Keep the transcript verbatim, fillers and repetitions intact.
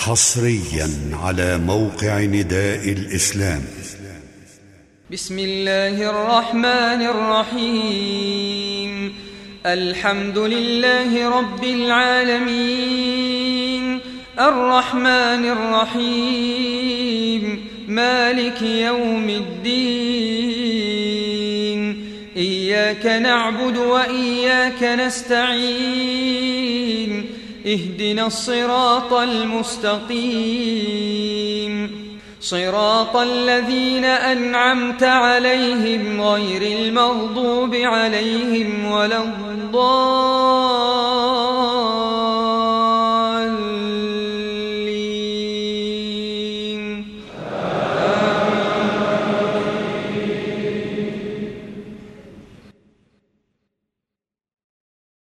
حصريا على موقع نداء الإسلام. بسم الله الرحمن الرحيم. الحمد لله رب العالمين، الرحمن الرحيم، مالك يوم الدين. إياك نعبد وإياك نستعين، اهدنا الصراط المستقيم، صراط الذين أنعمت عليهم غير المغضوب عليهم ولا الضالين.